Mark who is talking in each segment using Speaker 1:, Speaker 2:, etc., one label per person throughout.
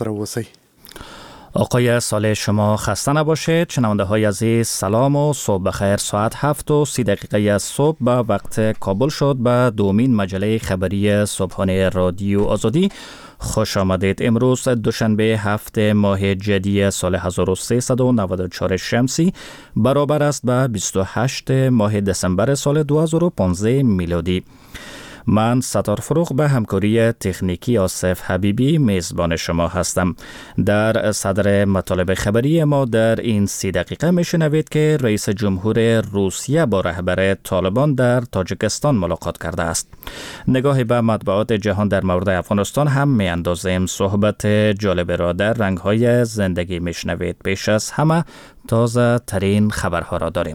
Speaker 1: روسی.
Speaker 2: آقای صالح شما خسته نباشید. شنونده های عزیز سلام و صبح بخیر. ساعت 7:30 از صبح به وقت کابل شد به دومین مجله خبری صبحانه رادیو آزادی. خوش آمدید. امروز دوشنبه 7 ماه جدی سال 1394 شمسی برابر است به 28 ماه دسامبر سال 2015 میلادی. من ستار فروغ به همکاری تکنیکی آصف حبیبی میزبان شما هستم. در صدر مطالب خبری ما در این 30 دقیقه میشنوید که رئیس جمهور روسیه با رهبر طالبان در تاجیکستان ملاقات کرده است. نگاهی به مطبوعات جهان در مورد افغانستان هم میاندازیم. صحبت جالب را در رنگ‌های زندگی میشنوید. پیش از همه تازه ترین خبرها را داریم.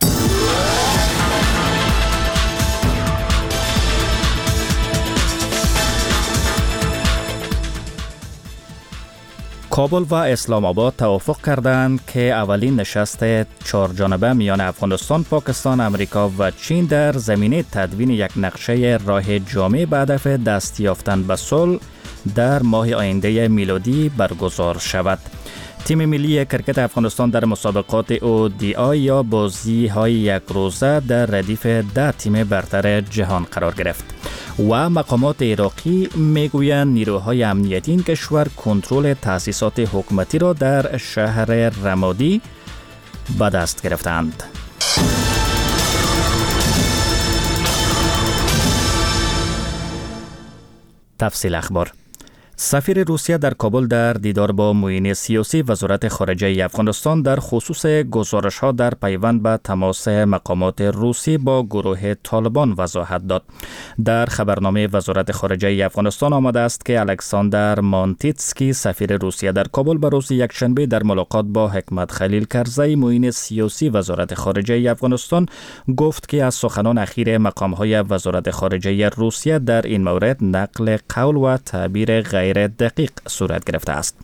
Speaker 2: کابل و اسلام آباد توافق کردند که اولین نشست 4 جانبه میان افغانستان، پاکستان، امریکا و چین در زمینه تدوین یک نقشه راه جامع به هدف دست یافتن به صلح در ماه آینده میلادی برگزار شود. تیم ملی کرکت افغانستان در مسابقات ODI یا بازی‌های یک روزه در ردیف 10 تیم برتر جهان قرار گرفت. و مقامات عراقی میگویند نیروهای امنیتی این کشور کنترل تأسیسات حکومتی را در شهر رمادی به دست گرفتند. تفصیل اخبار. سفیر روسیه در کابل در دیدار با معین سیاسی وزارت خارجه افغانستان در خصوص گزارش‌ها در پیوند به تماس مقامات روسی با گروه طالبان وضاحت داد. در خبرنامه وزارت خارجه افغانستان آمده است که الکساندر مانتیتسکی سفیر روسیه در کابل به روز یکشنبه در ملاقات با حکمت خلیل کرزی معین سیاسی وزارت خارجه افغانستان گفت که از سخنان اخیر مقام‌های وزارت خارجه روسیه در این مورد نقل قول و تعبیر غیر دقیق صورت گرفته است.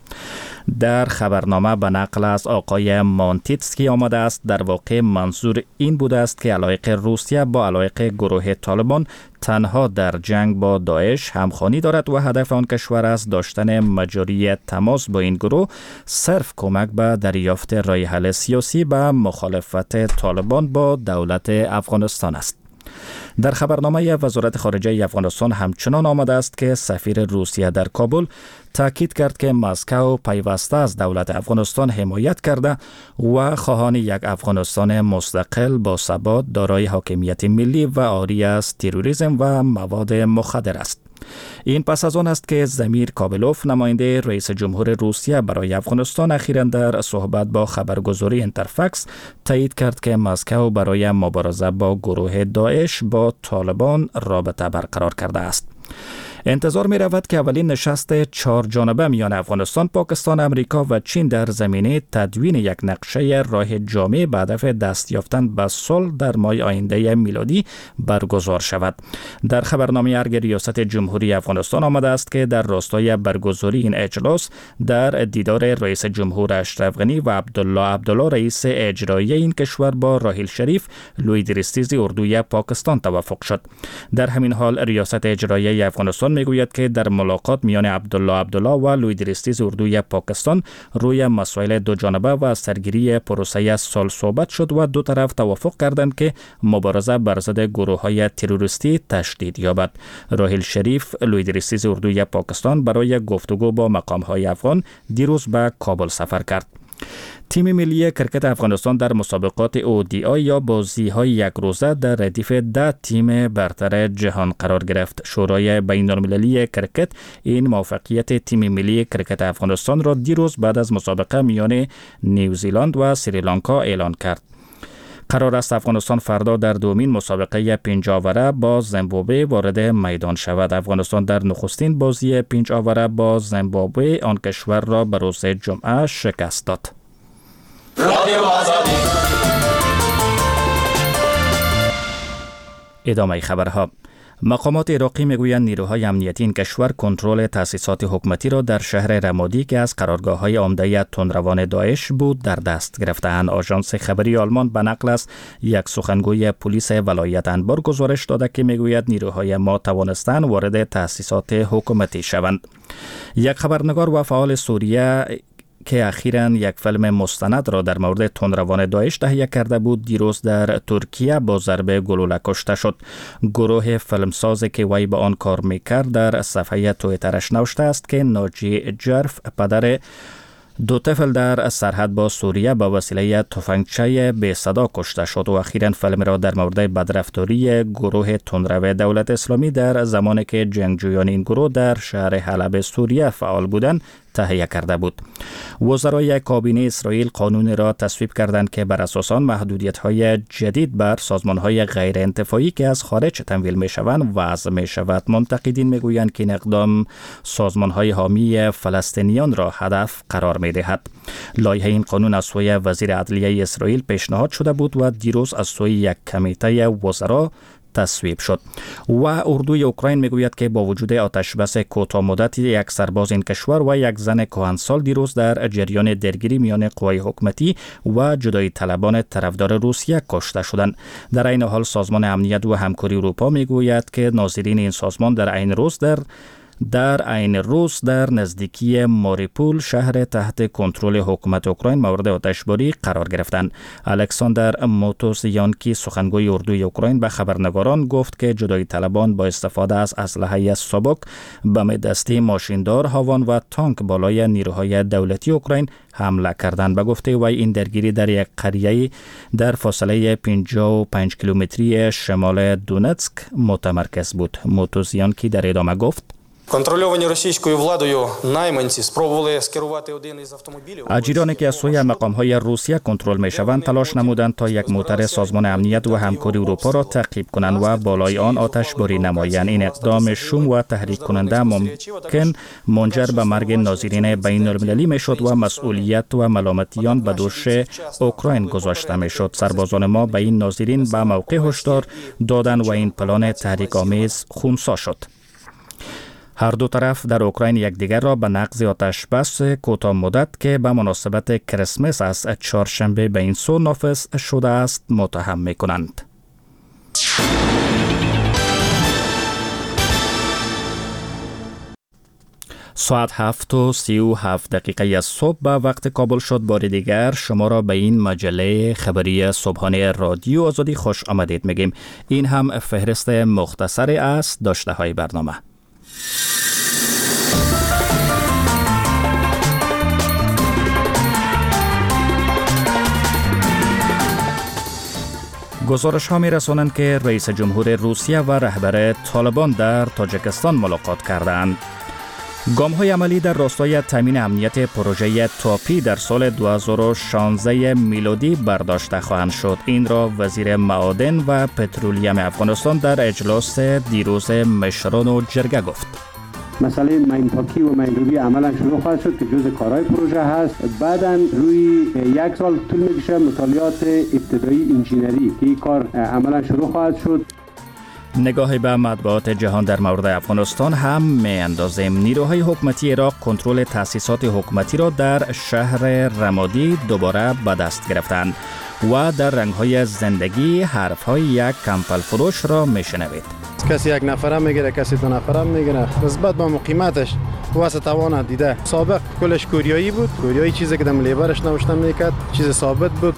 Speaker 2: در خبرنامه به نقل از آقای مانتیتسکی آمده است در واقع منظور این بوده است که علایق روسیه با علایق گروه طالبان تنها در جنگ با داعش همخوانی دارد و هدف آن کشور از داشتن مجاری تماس با این گروه صرف کمک به دریافت راه حل سیاسی به مخالفت طالبان با دولت افغانستان است. در خبرنامه وزارت خارجه افغانستان همچنان آمده است که سفیر روسیه در کابل تاکید کرد که مسکو پیوسته از دولت افغانستان حمایت کرده و خواهان یک افغانستان مستقل با ثبات دارای حاکمیت ملی و عاری از تروریسم و مواد مخدر است. این پس از آن است که زمیر کابلوف نماینده رئیس جمهور روسیه برای افغانستان اخیراً در صحبت با خبرگزاری اینترفکس تایید کرد که مسکو برای مبارزه با گروه داعش با طالبان رابطه برقرار کرده است. انتظار می رود که اولین نشست 4 جانبه میان افغانستان، پاکستان، امریکا و چین در زمینه تدوین یک نقشه راه جامع به هدف دست یافتن به صلح در ماه آینده میلادی برگزار شود. در خبرنامه ارگ ریاست جمهوری افغانستان آمده است که در راستای برگزاری این اجلاس در دیدار رئیس جمهور اشرف غنی و عبدالله رئیس اجرایی این کشور با راحیل شریف لوی درستیز اردوی پاکستان توافق شد. در همین حال ریاست اجرایی افغانستان میگوید که در ملاقات میان عبدالله و لوی درستیز اردوی پاکستان روی مسائل دو جانبه و سرگیری پروسه صلح صحبت شد و دو طرف توافق کردند که مبارزه بر ضد گروه‌های تروریستی تشدید یابد. راحیل شریف لوی درستیز اردوی پاکستان برای گفتگو با مقام‌های افغان دیروز به کابل سفر کرد. تیم ملی کرکت افغانستان در مسابقات ODI یا بازی‌های یک روزه در ردیف 10 تیم برتر جهان قرار گرفت. شورای بین‌المللی کرکت این موفقیت تیم ملی کرکت افغانستان را دیروز بعد از مسابقه میان نیوزیلند و سریلانکا اعلان کرد. قرار است افغانستان فردا در دومین مسابقه 5 آوره با زیمبابوه وارد میدان شود. افغانستان در نخستین بازی 5 آوره با زیمبابوه آن کشور را به روز جمعه شکست داد. ادامه خبرها. مقامات عراقی میگویند نیروهای امنیتی این کشور کنترل تأسیسات حکومتی را در شهر رمادی که از قرارگاه‌های عمده تندروان داعش بود در دست گرفته‌اند. آژانس خبری آلمان به نقل از یک سخنگوی پلیس ولایت انبار گزارش داده که میگوید نیروهای ما توانستند وارد تأسیسات حکومتی شوند. یک خبرنگار و فعال سوریه که اخیراً یک فیلم مستند را در مورد تندروان داعش تهیه کرده بود دیروز در ترکیه با ضربه گلوله کشته شد. گروه فیلمسازی که وی به آن کار میکرد در صفحه توییترش نوشته است که ناجی جرف پدر دو طفل در سرحد با سوریه با وسیله تفنگچه به صدا کشته شد و اخیراً فیلم را در مورد بدرفتاری گروه تندرو دولت اسلامی در زمانی که جنگجویان این گروه در شهر حلب سوریه فعال بودند تهیه کرده بود. وزرای کابینه اسرائیل قانون را تصویب کردند که بر اساس آن محدودیت‌های جدید بر سازمان‌های غیر انتفاعی که از خارج تمویل می‌شوند وضع می‌شود. منتقدین می‌گویند که این اقدام سازمان‌های حامی فلسطینیان را هدف قرار می‌دهد. لایحه این قانون از سوی وزیر عدلیه اسرائیل پیشنهاد شده بود و دیروز از سوی یک کمیته وزرا تصویب شد. و اردوی اوکراین میگوید که با وجود آتشبس کوتاه مدت یک سرباز این کشور و یک زن کهنسال دیروز در جریان درگیری میان قوای حکومتی و جدایی طلبان طرفدار روسیه کشته شدند. در این حال سازمان امنیت و همکاری اروپا میگوید که ناظرین این سازمان در عین روز در نزدیکی ماریپول شهر تحت کنترل حکومت اوکراین مورد آتشباری قرار گرفتند. الکساندر موتوزیانکی سخنگوی اردوی اوکراین به خبرنگاران گفت که جدایی طلبان با استفاده از اسلحه سبک، بم دستی، ماشیندار، هاوان و تانک بالای نیروهای دولتی اوکراین حمله کردند. به گفته وی این درگیری در یک قریه در فاصله 55 کیلومتری شمال دونتسک متمرکز بود. موتوزیانکی در ادامه گفت
Speaker 1: Контрольовані російською владою найманці спробували скерувати один із автомобілів.
Speaker 2: اجیرانی که از سوی مقام‌های روسیه کنترل می‌شوند تلاش نمودند تا یک موتر سازمان امنیت و همکاری اروپا را تعقیب کنند و بالای آن آتشباری نمایند. این اقدام شوم و تحریک کننده ممکن منجر به مرگ ناظرین بین‌المللی می‌شد و مسئولیت و ملامتیان به دوش اوکراین گذاشته می‌شد. سربازان ما به این ناظرین به موقع هشدار دادند و این پلان تحریک‌آمیز خونسا شد. هر دو طرف در اوکراین یکدیگر را به نقض آتشبس کوتاه مدت که به مناسبت کریسمس از چهارشنبه به این سو نافذ شده است متهم می‌کنند. ساعت 7:37 از صبح به وقت کابل شد. بار دیگر شما را به این مجله خبری صبحانه رادیو آزادی خوش آمدید میگیم. این هم فهرست مختصری از داشته های برنامه. گزارش ها می رسانند که رئیس جمهور روسیه و رهبر طالبان در تاجیکستان ملاقات کردند. گام های عملی در راستای تامین امنیت پروژه تاپی در سال 2016 میلادی برداشته خواهند شد. این را وزیر معادن و پترولیم افغانستان در اجلاس دیروز مشران و جرگه گفت.
Speaker 3: مسئله ماینپاکی و ماینروبی عملا شروع خواهد شد که جزء کارهای پروژه هست. بعداً روی یک سال طول میکشه مطالعات ابتدایی انجینری که این کار عملا شروع خواهد شد.
Speaker 2: نگاهی به مطبوعات جهان در مورد افغانستان هم می‌اندازیم. نیروهای حکومتی عراق کنترل تأسیسات حکومتی را در شهر رمادی دوباره به دست گرفتند و در رنگ‌های زندگی حرف‌های یک کمپل فروش را می‌شنوید.
Speaker 4: کسی یک نفره میگیره، کسی دو نفره میگیره. نسبت به مقیمتش واسه توان دیده. سابق کلش کوریایی بود. کوریایی چیزی که دم لیبرش نوشته میکرد، چیز ثابت بود.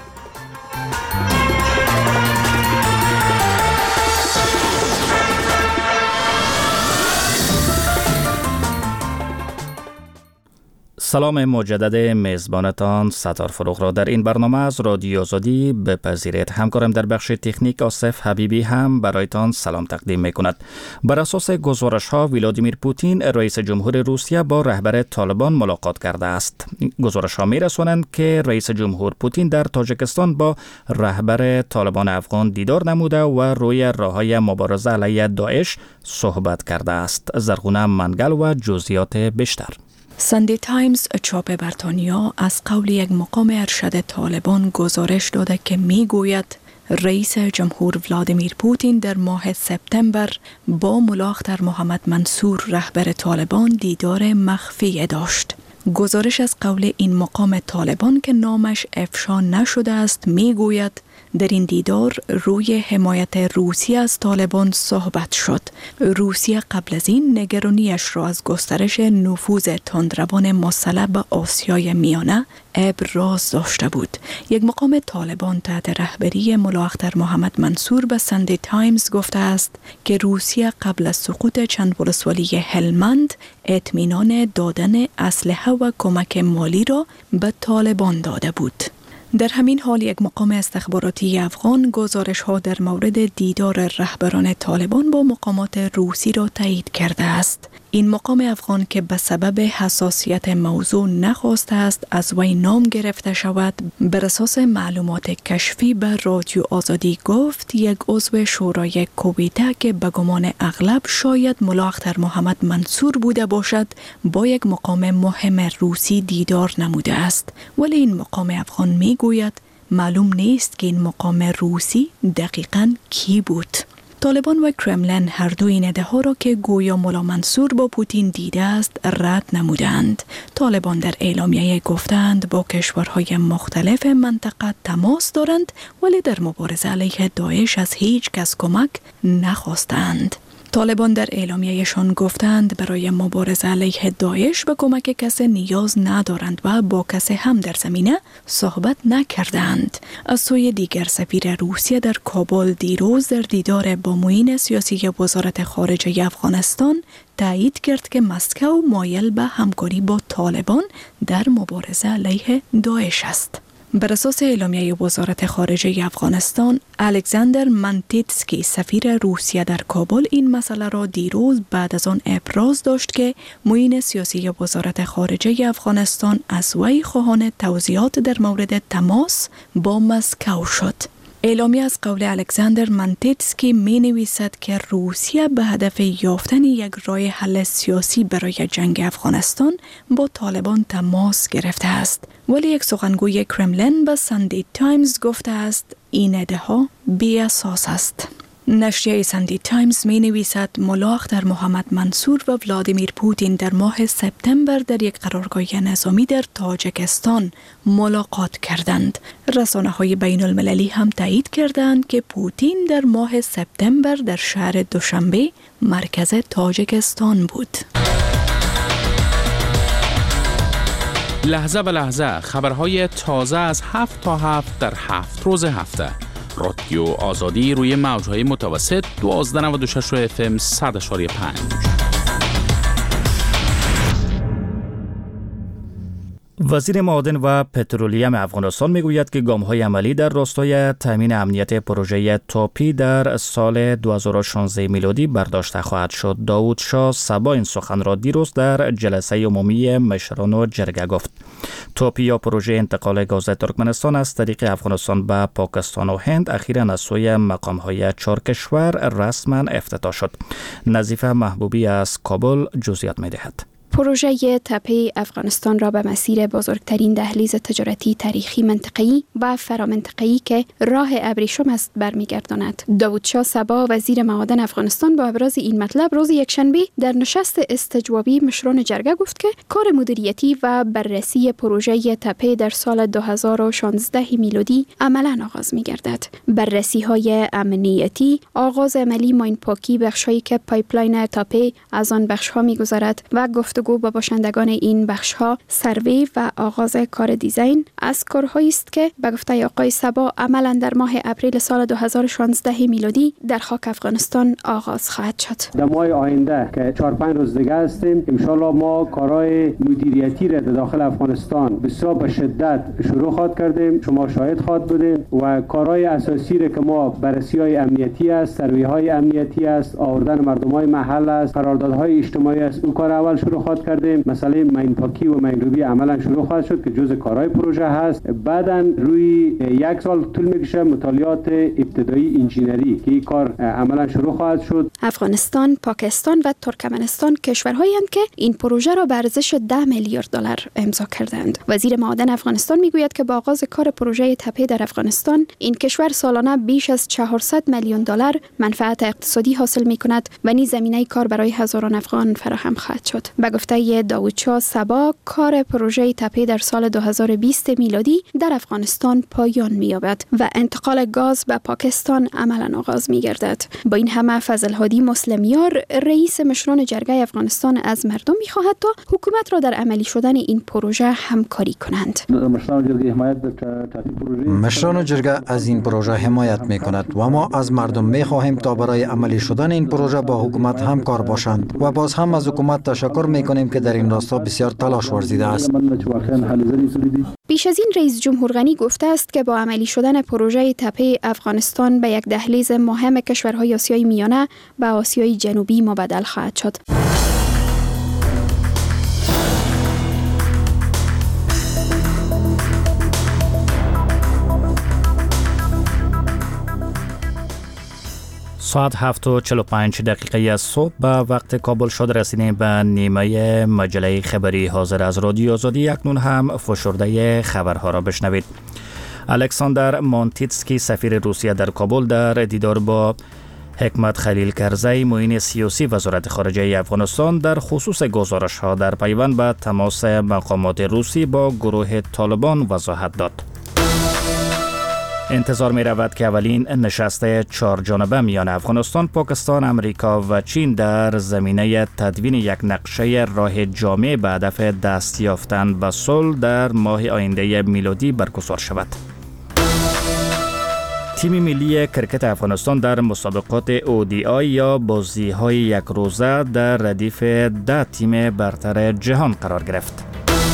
Speaker 2: سلام مجدد میزبانتان ستار فروغ را در این برنامه از رادیو آزادی بپذیرید. همکارم در بخش تکنیک آصف حبیبی هم برایتان سلام تقدیم میکند. بر اساس گزارش ها ولادیمیر پوتین رئیس جمهور روسیه با رهبر طالبان ملاقات کرده است. گزارش ها میرسانند که رئیس جمهور پوتین در تاجیکستان با رهبر طالبان افغان دیدار نموده و روی راههای مبارزه علیه داعش صحبت کرده است. زرغونه منگل و جزئیات بیشتر.
Speaker 5: ساندی تایمز چاپ بریتانیا از قول یک مقام ارشد طالبان گزارش داده که میگوید رئیس جمهور ولادیمیر پوتین در ماه سپتامبر با ملا اختر محمد منصور رهبر طالبان دیدار مخفی داشت. گزارش از قول این مقام طالبان که نامش افشا نشده است میگوید در این دیدار روی حمایت روسیه از طالبان صحبت شد. روسیه قبل از این نگرانیش را از گسترش نفوذ تندروان مسلح به آسیای میانه ابراز داشته بود. یک مقام طالبان تحت رهبری ملا اختر محمد منصور به ساندی تایمز گفته است که روسیه قبل از سقوط چند ولسوالی هلمند اطمینان دادن اسلحه و کمک مالی را به طالبان داده بود. در همین حال یک مقام استخباراتی افغان گزارش‌ها در مورد دیدار رهبران طالبان با مقامات روسی را تایید کرده است. این مقام افغان که به سبب حساسیت موضوع نخواسته است از وی نام گرفته شود، بر اساس معلومات کشفی به رادیو آزادی گفت یک عضو شورای کویته که به گمان اغلب شاید ملا اختر محمد منصور بوده باشد با یک مقام مهم روسی دیدار نموده است. ولی این مقام افغان میگوید معلوم نیست که این مقام روسی دقیقاً کی بود. طالبان و کرملین هر دو این ادعا را که گویا ملا منصور با پوتین دیده است رد نمودند. طالبان در اعلامیه گفتند با کشورهای مختلف منطقه تماس دارند ولی در مبارزه علیه داعش از هیچ کس کمک نخواستند. طالبان در اعلامیه‌شان گفتند برای مبارزه علیه داعش به کمک کسی نیاز ندارند و با کسی هم در زمینه صحبت نکردند. از سوی دیگر سفیر روسیه در کابل دیروز در دیدار با معین سیاسی وزارت خارجه افغانستان تایید کرد که مسکو مایل به همکاری با طالبان در مبارزه علیه داعش است. بر اساس اعلامیه وزارت خارجه افغانستان، الکساندر منتیتسکی سفیر روسیه در کابل این مسئله را دیروز بعد از آن ابراز داشت که معین سیاسی وزارت خارجه افغانستان از وی خواهان توضیحات در مورد تماس با مسکو شد. اعلامیه از قول الکساندر منتیتسکی می نویسد که روسیه به هدف یافتن یک راه حل سیاسی برای جنگ افغانستان با طالبان تماس گرفته است. ولی یک سخنگوی کرملین به ساندی تایمز گفته است این ادعا بی اساس است. نشریه ساندی تایمز می نویسد ملا اختر محمد منصور و ولادیمیر پوتین در ماه سپتامبر در یک قرارگاه نظامی در تاجیکستان ملاقات کردند. رسانه‌های بین المللی هم تایید کردند که پوتین در ماه سپتامبر در شهر دوشنبه مرکز تاجیکستان بود.
Speaker 6: لحظه به لحظه خبرهای تازه از 7 تا 7 در 7 روز هفته. رادیو آزادی روی موج‌های متوسط 1296 FM 100.5.
Speaker 2: وزیر معادن و پترولیم افغانستان میگوید که گام‌های عملی در راستای تامین امنیت پروژه توپی در سال 2016 میلادی برداشته خواهد شد. داود شاه صبا این سخن را دیروز در جلسه عمومی مشران و جرگه گفت. توپی یا پروژه انتقال گاز ترکمنستان از طریق افغانستان به پاکستان و هند اخیراً از سوی مقام‌های 4 کشور رسما افتتاح شد. نظیفه محبوبی از کابل جزئیات می‌دهد.
Speaker 7: پروژه تپه افغانستان را به مسیر بزرگترین دهلیز تجارتی تاریخی منطقه‌ای و فرامنطقه‌ای که راه ابریشم است برمیگرداند. داود شاه صبا وزیر معادن افغانستان با ابراز این مطلب روز یکشنبه در نشست استجوابی مشران جرگه گفت که کار مدیریتی و بررسی پروژه تپه در سال 2016 میلادی عملاً آغاز می‌گردد. بررسی‌های امنیتی، آغاز عملی ماین پاکی بخش‌هایی که پایپلاین تپه از آن بخش‌ها می‌گذرد و گفتگو با باشندگان این بخش‌ها، سروی و آغاز کار دیزاین از کارهایی است که به گفته آقای صبا عملاً در ماه اپریل سال 2016 میلادی در خاک افغانستان آغاز خواهد شد.
Speaker 3: در ماه آینده که 4-5 روز دیگه هستیم، ان شاءالله ما کارهای مدیریتی را در داخل افغانستان بسیار به شدت شروع خواهد کردیم. شما شاهد خواهد بودین و کارهای اساسی را که ما بررسی‌های امنیتی است، سروی‌های امنیتی است، آوردن مردم‌های محل است، قراردادهای اجتماعی است، اون کار اول شروع خواهد کردیم. مسئله ماین پاکی و ماین روبی عملا شروع خواهد شد که جزء کارهای پروژه هست. بعداً روی 1 سال طول میکشه مطالعات ابتدایی انجینری که این کار عملا شروع خواهد شد.
Speaker 7: افغانستان، پاکستان و ترکمنستان کشورهایی هستند که این پروژه را به ارزش 10 میلیارد دلار امضا کردند. وزیر معادن افغانستان میگوید که با آغاز کار پروژه تپه در افغانستان، این کشور سالانه بیش از 400 میلیون دلار منفعت اقتصادی حاصل می‌کند و نیز زمینه کار برای هزاران افغان فراهم خواهد شد. به گفته داوودشاه صبا، کار پروژه تپه در سال 2020 میلادی در افغانستان پایان می‌یابد و انتقال گاز به پاکستان عملاً آغاز می‌گردد. با این همه فضل هادی مسلمیار، رئیس مشران جرگه افغانستان، از مردم می‌خواهد تا حکومت را در عملی شدن این پروژه همکاری کنند.
Speaker 8: مشران جرگه از این پروژه حمایت می‌کند و ما از مردم می‌خواهیم تا برای عملی شدن این پروژه با حکومت همکار باشند و باز هم از حکومت تشکر می‌کنیم که در این راستا بسیار تلاش ورزیده است.
Speaker 7: بیش از این رئیس جمهور غنی گفته است که با عملی شدن پروژه تپه افغانستان به یک دهلیز مهم کشورهای آسیای میانه به آسیای جنوبی مبدل خواهد شد.
Speaker 2: ساعت 7:45 از صبح به وقت کابل شد. رسیدیم به نیمه مجله خبری حاضر از رادیو آزادی. اکنون هم فشرده خبرها را بشنوید. الکساندر مانتیتسکی سفیر روسیه در کابل در دیدار با حکمت خلیل کرزی معین سیاسی وزارت خارجه افغانستان در خصوص گزارش‌ها در پیوند به تماس مقامات روسی با گروه طالبان وضاحت داد. انتظار می رود که اولین نشست 4 جانبه میان افغانستان، پاکستان، امریکا و چین در زمینه تدوین یک نقشه راه جامع به هدف دست یافتن به صلح در ماه آینده میلادی برگزار شود. تیم ملی کرکت افغانستان در مسابقات ODI یا بازی‌های یک روزه در ردیف 10 تیم برتر جهان قرار گرفت.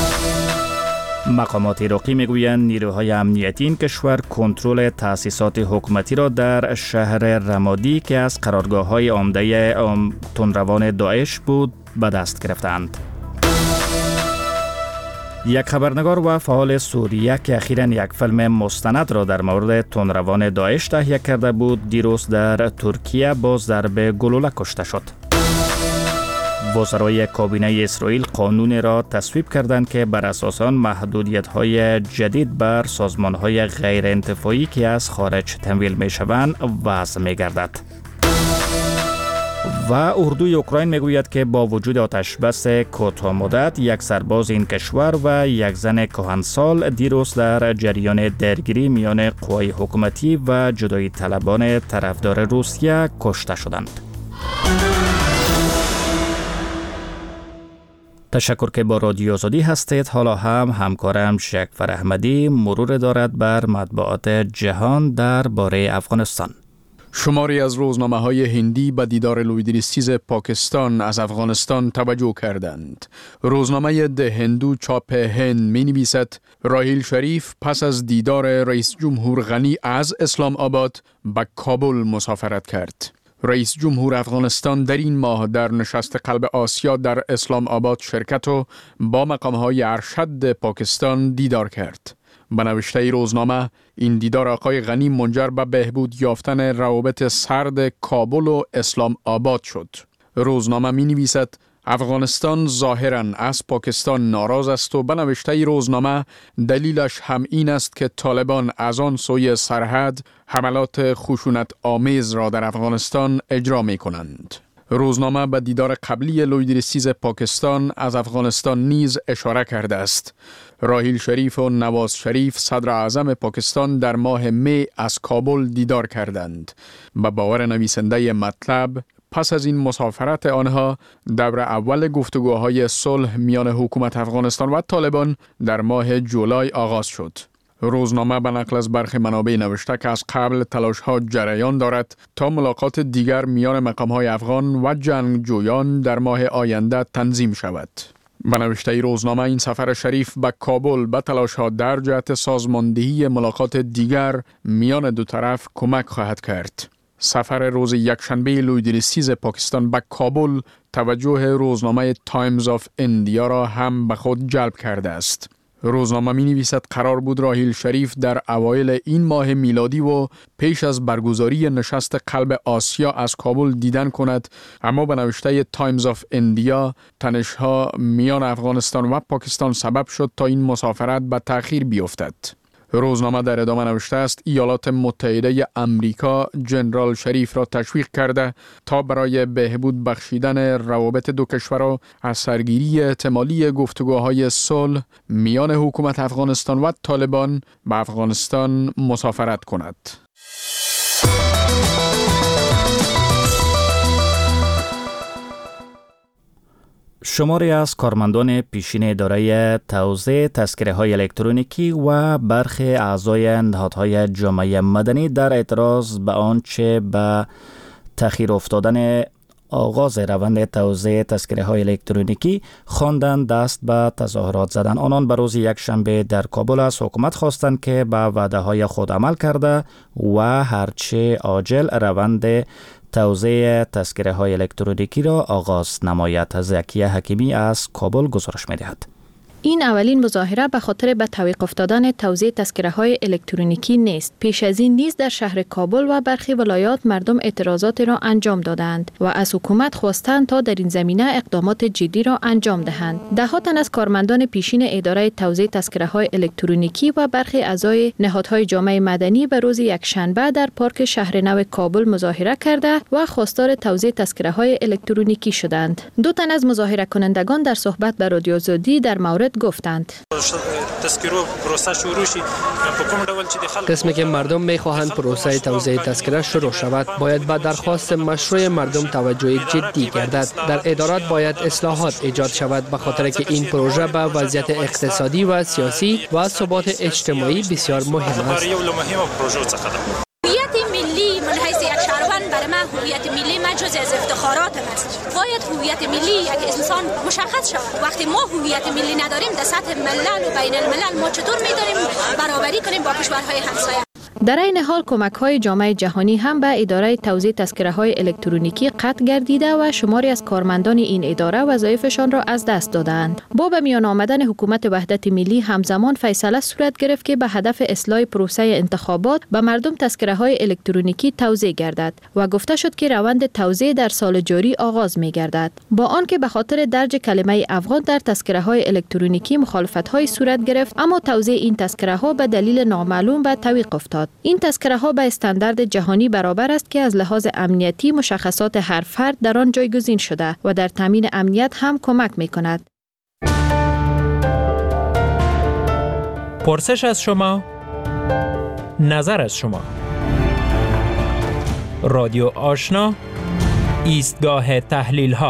Speaker 2: مقامات عراقی میگویند نیروهای امنیتی این کشور کنترل تأسیسات حکومتی را در شهر رمادی که از قرارگاه‌های عمده تندروان داعش بود به دست گرفتند. یک خبرنگار و فعال سوریه که اخیراً یک فیلم مستند را در مورد تندروان داعش تهیه کرده بود، دیروز در ترکیه با ضربه گلوله کشته شد. وزرای کابینه اسرائیل قانون را تصویب کردند که بر اساس آن محدودیت‌های جدید بر سازمان‌های غیر انتفاعی که از خارج تمویل می‌شوند وضع می‌گردد. و اردوی اوکراین میگوید که با وجود آتشبس کوتاه مدت، یک سرباز این کشور و یک زن کهنسال دیروز در جریان درگیری میان قوای حکومتی و جدایی طلبان طرفدار روسیه کشته شدند. تشکر که با رادیو آزادی هستید. حالا هم همکارم شکفر احمدی مرور دارد بر مطبوعات جهان درباره افغانستان.
Speaker 9: شماری از روزنامه‌های هندی به دیدار لویدریستیز پاکستان از افغانستان توجه کردند. روزنامه ده هندو چاپ هند می‌نویسد راحیل شریف پس از دیدار رئیس جمهور غنی از اسلام آباد به کابل مسافرت کرد. رئیس جمهور افغانستان در این ماه در نشست قلب آسیا در اسلام آباد شرکت و با مقام‌های ارشد پاکستان دیدار کرد. به نوشته روزنامه، این دیدار آقای غنی منجر به بهبود یافتن روابط سرد کابل و اسلام آباد شد. روزنامه می نویسد افغانستان ظاهراً از پاکستان ناراض است و به نوشته روزنامه دلیلش هم این است که طالبان از آن سوی سرحد حملات خشونت آمیز را در افغانستان اجرا می کنند. روزنامه به دیدار قبلی لویدریستیز پاکستان از افغانستان نیز اشاره کرده است. راحیل شریف و نواز شریف صدر اعظم پاکستان در ماه می از کابل دیدار کردند. به باور نویسنده مطلب، پس از این مسافرت آنها دور اول گفتگوهای صلح میان حکومت افغانستان و طالبان در ماه جولای آغاز شد. روزنامه به نقل از برخی منابع نوشته که از قبل تلاش‌ها جریان دارد تا ملاقات دیگر میان مقام‌های افغان و جنگجویان در ماه آینده تنظیم شود. به نوشته روزنامه، این سفر شریف به کابل به تلاش‌ها در جهت سازماندهی ملاقات دیگر میان دو طرف کمک خواهد کرد. سفر روز یکشنبه لویدریستیز پاکستان به کابل توجه روزنامه تایمز آف اندیا را هم به خود جلب کرده است. روزنامه می نویسد قرار بود راحیل شریف در اوایل این ماه میلادی و پیش از برگزاری نشست قلب آسیا از کابل دیدن کند، اما به نوشته تایمز آف اندیا تنش‌ها میان افغانستان و پاکستان سبب شد تا این مسافرت به تأخیر بیفتد. روزنامه در ادامه نوشته است ایالات متحده امریکا جنرال شریف را تشویق کرده تا برای بهبود بخشیدن روابط دو کشورها از سرگیری احتمالی گفتگوهای صلح میان حکومت افغانستان و طالبان به افغانستان مسافرت کند.
Speaker 2: شماری از کارمندان پیشین اداره توزیع تذکره‌های الکترونیکی و برخی اعضای نهادهای جامعه مدنی در اعتراض به آنچه به تأخیر افتادن آغاز روند توزیع تذکره‌های الکترونیکی خواندند دست به تظاهرات زدند. آنان به روز یکشنبه در کابل از حکومت خواستند که به وعده‌های خود عمل کرده و هرچه عاجل روند توزیع تذکره‌های الکترونیکی را آغاز نماید. زکیه حکیمی از کابل گزارش می‌دهد.
Speaker 10: این اولین مظاهره به خاطر به توقف دادن توزیع تذکره‌های الکترونیکی نیست. پیش از این نیز در شهر کابل و برخی ولایات مردم اعتراضات را انجام دادند و از حکومت خواستند تا در این زمینه اقدامات جدی را انجام دهند. ده‌ها تن از کارمندان پیشین اداره توزیع تذکره‌های الکترونیکی و برخی اعضای نهادهای جامعه مدنی به روز یکشنبه در پارک شهر نو کابل مظاهره کرده و خواستار توزیع تذکره‌های الکترونیکی شدند. دو تن از مظاهره کنندگان در صحبت با رادیو آزادی در مورد گفتند
Speaker 11: قسمی که مردم می‌خواهند پروسه توزیع تذکره شروع شود باید به درخواست مشروع مردم توجه جدی گردد. در ادارات باید اصلاحات ایجاد شود به خاطر که این پروژه به وضعیت اقتصادی و سیاسی و ثبات اجتماعی بسیار مهم است.
Speaker 12: هویت ملی من حیث یک شهروند برای من هویت ملی من جزء از افتخاراتم است. باید هویت ملی یک انسان مشخص شود. وقتی ما هویت ملی نداریم در سطح ملل و بین الملل ما چطور می‌تونیم برابری کنیم با کشورهای همسایه؟
Speaker 10: در این حال کمک‌های جامعه جهانی هم به اداره توزیع تذکره‌های الکترونیکی قطع گردیده و شماری از کارمندان این اداره وظایفشان را از دست دادند. با به میان آمدن حکومت وحدت ملی همزمان فیصله صورت گرفت که به هدف اصلاح پروسه انتخابات به مردم تذکره‌های الکترونیکی توزیع گردد و گفته شد که روند توزیع در سال جاری آغاز می‌گردد. با آنکه به خاطر درج کلمه افغان در تذکره‌های الکترونیکی مخالفت‌های صورت گرفت، اما توزیع این تذکره‌ها به دلیل نامعلوم به تعویق افتاد. این تذکره‌ها به استاندارد جهانی برابر است که از لحاظ امنیتی مشخصات هر فرد در آن جایگزین شده و در تامین امنیت هم کمک می‌کند.
Speaker 13: پرسش از شما، نظر از شما. رادیو آشنا، ایستگاه تحلیل‌ها.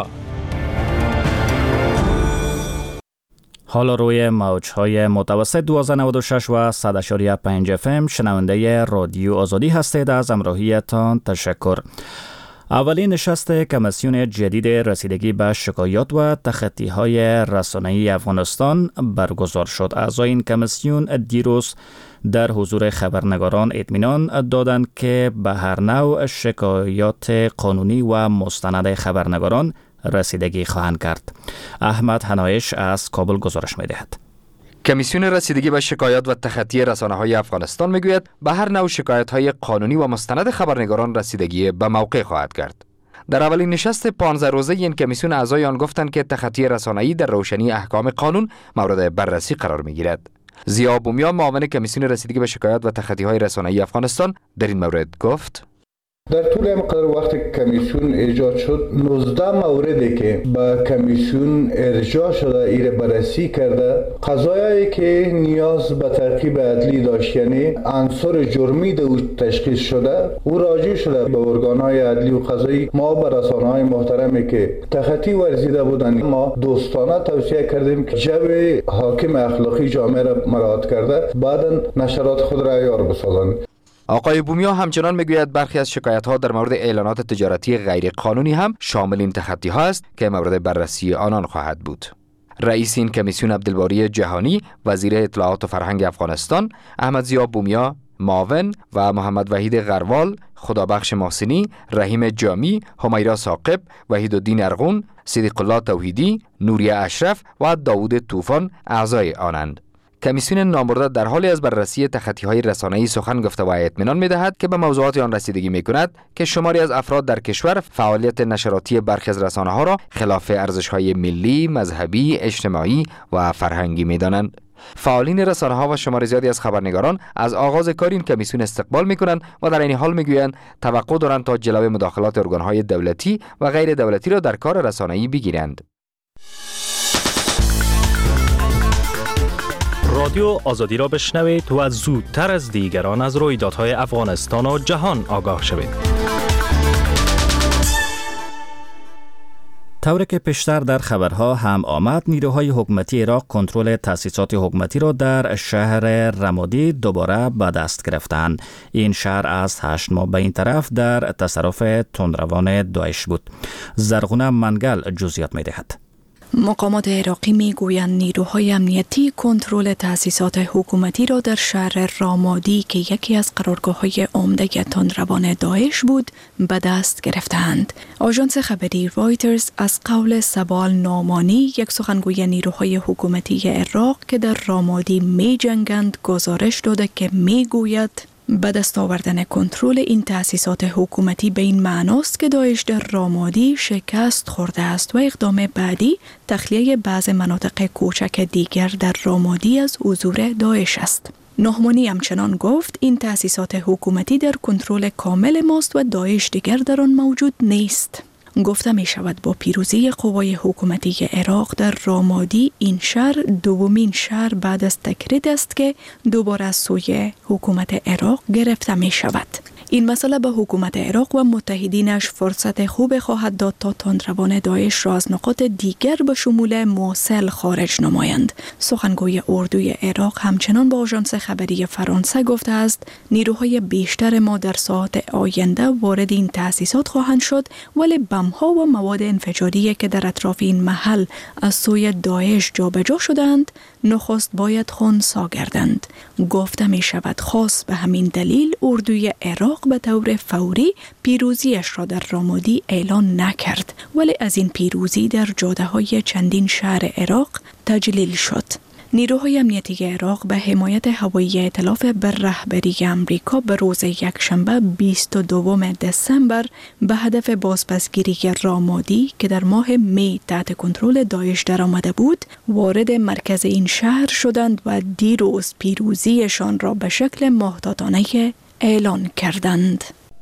Speaker 2: حالا روی موج‌های متوسط 1296 و 100.5 FM شنونده رادیو آزادی هستید. از همراهیتان تشکر. اولین نشست کمیسیون جدید رسیدگی به شکایات و تخطی‌های رسانه‌ای افغانستان برگزار شد. اعضای این کمیسیون دیروز در حضور خبرنگاران اطمینان دادند که به هر نوع شکایات قانونی و مستند خبرنگاران رسیدگی خواهند کرد. احمد حنایش از کابل گزارش می‌دهد.
Speaker 14: کمیسیون رسیدگی به شکایات و تخطی رسانه‌های افغانستان میگوید به هر نوع شکایت‌های قانونی و مستند خبرنگاران رسیدگی به موقع خواهد کرد. در اولین نشست 15 روزه این کمیسیون اعضای آن گفتند که تخطی رسانه‌ای در روشنی احکام قانون مورد بررسی قرار می‌گیرد. ضیا بومیا معاون کمیسیون رسیدگی به شکایات و تخطی‌های رسانه‌ای افغانستان در این مورد گفت:
Speaker 15: در طول مقدار وقت کمیسیون ایجاد شد 19 موردی که به کمیسیون ارجاع شده ایره بررسی کرده، قضایایی که نیاز به تعقیب عدلی داشت، یعنی عنصر جرمی در او تشخیص شده، او راجع شده به ارگان‌های عدلی و قضایی. ما به رسانه‌های محترمی که تخطی ورزیده بودند ما دوستانه توصیه کردیم که جو حاکم اخلاقی جامعه را مراعات کرده بعداً نشرات خود را عیار بسازند.
Speaker 14: آقای بومیا همچنان میگوید برخی از شکایت‌ها در مورد اعلانات تجارتی غیر قانونی هم شامل این تخطی‌ها است که مورد بررسی آنان خواهد بود. رئیس این کمیسیون عبدالباری جهانی، وزیر اطلاعات و فرهنگ افغانستان، احمد ضیا بومیا معاون و محمد وحید غروال، خدابخش محسنی، رحیم جامی، همیرا ثاقب، وحیدالدین ارغون، صدیق الله توحیدی، نوریه اشرف و داوود طوفان اعضای آنند. کمیسیون نامبرده در حالی از بررسی تخطی‌های رسانه‌ای سخن گفته و اطمینان می‌دهد که به موضوعات آن رسیدگی می‌کند که شماری از افراد در کشور فعالیت نشراتی برخی از رسانه‌ها را خلاف ارزش‌های ملی، مذهبی، اجتماعی و فرهنگی می‌دانند. فعالین رسانه‌ها و شمار زیادی از خبرنگاران از آغاز کار این کمیسیون استقبال می‌کنند و در این حال می‌گویند توقع دارند تا جلوی مداخلات ارگان‌های دولتی و غیر دولتی را در کار رسانه‌ای بگیرند.
Speaker 13: رادیو آزادی را بشنوید و زودتر از دیگران از رویدادهای افغانستان و جهان آگاه شوید.
Speaker 2: طوری که پیشتر در خبرها هم آمد، نیروهای حکومتی عراق کنترل تأسیسات حکومتی را در شهر رمادی دوباره به دست گرفتند. این شهر از 8 ماه به این طرف در تصرف تندروان داعش بود. زرغونه منگل جزئیات می‌دهد.
Speaker 5: مقامات عراقی میگویند نیروهای امنیتی کنترل تأسیسات حکومتی را در شهر رامادی که یکی از قرارگاه‌های عمده تندروان داعش بود به دست گرفتند. آژانس خبری رایترز از قول سبال نامانی، یک سخنگوی نیروهای حکومتی عراق که در رامادی می‌جنگند، گزارش داده که میگوید به دست آوردن کنترل این تأسیسات حکومتی به این معناست که داعش در رامادی شکست خورده است و اقدام بعدی تخلیه بعض مناطق کوچک دیگر در رامادی از حضور داعش است. نهمانی همچنان گفت این تأسیسات حکومتی در کنترل کامل ماست و داعش دیگر در آن موجود نیست. گفته می شود با پیروزی قوای حکومتی عراق در رامادی این شهر دومین شهر بعد از تکرید است که دوباره از سوی حکومت عراق گرفته می شود. این مسئله به حکومت عراق و متحدینش فرصت خوب خواهد داد تا تندروان داعش را از نقاط دیگر به شمول موصل خارج نمایند. سخنگوی اردوی عراق همچنان با آژانس خبری فرانسه گفته است نیروهای بیشتر ما در ساعات آینده وارد این تأسیسات خواهند شد، ولی بم‌ها و مواد انفجاری که در اطراف این محل از سوی داعش جابجا شدند نخست باید خنثی گردند. گفته می شود خاص به همین دلیل اردوی عراق به طور فوری پیروزیش را در رامادی اعلان نکرد، ولی از این پیروزی در جاده‌های چندین شهر عراق تجلیل شد. نیروهای امنیتی عراق به حمایت هوایی ائتلاف بر رهبری امریکا به روز یکشنبه 22 دسامبر به هدف بازپسگیری رامادی که در ماه می تحت کنترل داعش درآمده بود وارد مرکز این شهر شدند و دیروز پیروزیشان را به شکل محتاطانه اعلان کردند.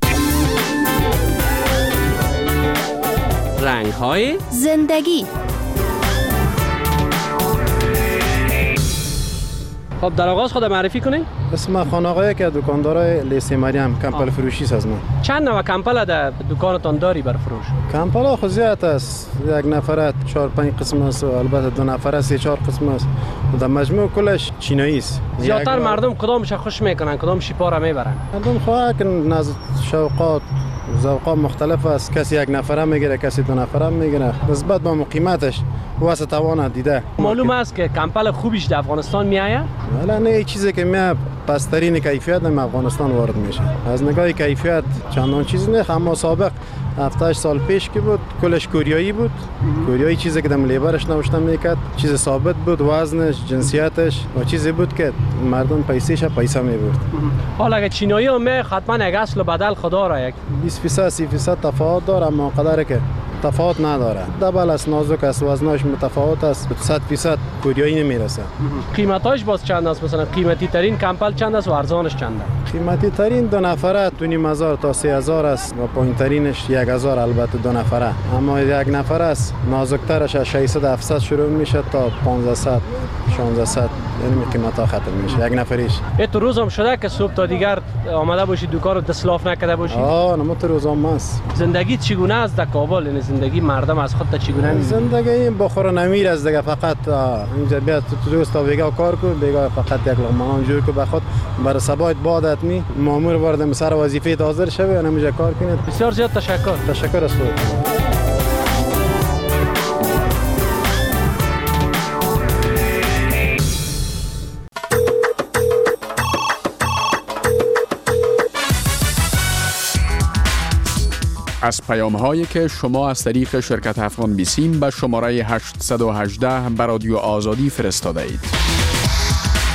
Speaker 11: رنگ‌های
Speaker 16: زندگی.
Speaker 11: خب در آغاز خود معرفی کنین؟
Speaker 4: اسم خانقاه که دکاندارای لیسه مریم کمپل فروشی از من.
Speaker 11: چند نوع کمپل در دکانتان داری بر فروش؟
Speaker 4: کمپل خود زیاد است. یک نفره 4-5 قسم است و البته 2 نفره 3-4 قسم است. در مجموع کلش چینایی است.
Speaker 11: زیادتر مردم کدامش خوش میکنن، کدام شیپا را میبرن؟
Speaker 4: مردم خواهد که نزد شوقات ذوقات مختلف است. کسی 1 نفره میگیره، کسی 2 نفره میگیره. نسبت به قیمتش واسه توان دیده.
Speaker 11: معلوم است که کمپل خوبیش در افغانستان میآید؟
Speaker 4: ولی نه چیزی که میاد پسترین کیفیت در افغانستان وارد میشه. از نگاه کیفیت چندان چیزی نه، اما سابق 7-8 سال پیش که بود کلش کوریایی بود. کوریایی چیزی که دم لیبرش نوشته میکرد، چیز ثابت بود، وزنش، جنسیتش و چیزی بود که مردم پیسه میبرد.
Speaker 11: حالا اگه چینایی هم حتما یک اصل بدل خدا را یک
Speaker 4: 20% تفاوت داره، اما قدره که تفاوت نداره. دبل است، نازک است، وزنش متفاوت است. 100% کوریایی نمیرسه.
Speaker 11: قیمتاش باز چند است؟ مثلا قیمتی ترین کمپل چند است و ارزانش چند است؟
Speaker 4: قیمتی ترین 2 نفره 2,500 تا 3,000 است و پایین ترینش 1,000 البته 2 نفره. اما 1 نفره است نازکترش از 600-700 شروع میشه تا 1500-1600 یعنی قیمتا ختم میشه 1 نفریش.
Speaker 11: تو روز هم شده که صبح تا دیگر آمده باشی دکان رو دسلاف نکرده باشی؟
Speaker 4: نه تو روزام است.
Speaker 11: زندگی چگونه است در کابل؟ یعنی زندگی مردم از خود تا چگونه می‌بینی؟
Speaker 4: زندگی بخور نمیر از دیگه، فقط اینجا بیا تو روز تا بیگا کار کو، بیگا فقط یک لقمه جور کو بخود برای سبایت بادت می مامور وارد سر وظیفه حاضر شوه و نمیشه کار کنه.
Speaker 11: بسیار زیاد تشکر
Speaker 4: از خود.
Speaker 9: از پیام هایی که شما از طریق شرکت افغان بیسیم به شماره 818 به رادیو آزادی فرستاده اید.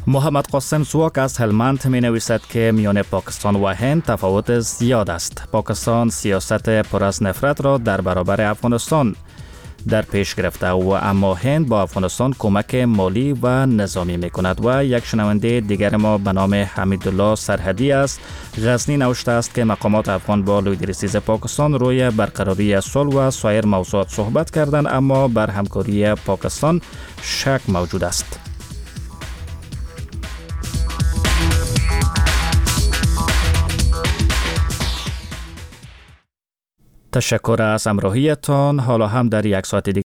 Speaker 2: محمد قاسم سواک از هلمند می نویسد که میان پاکستان و هند تفاوت زیاد است. پاکستان سیاست پر از نفرت را در برابر افغانستان در پیش گرفته و اما هند با افغانستان کمک مالی و نظامی می کند. و یک شنونده دیگر ما به نام حمیدالله سرحدی است. غزنی نوشته است که مقامات افغان با لویدریسیز پاکستان روی برقراری صلح و سایر موضوعات صحبت کردند، اما بر همکاری پاکستان شک موجود است. تشکر از همراهیتان. حالا هم در یک ساعت دیگر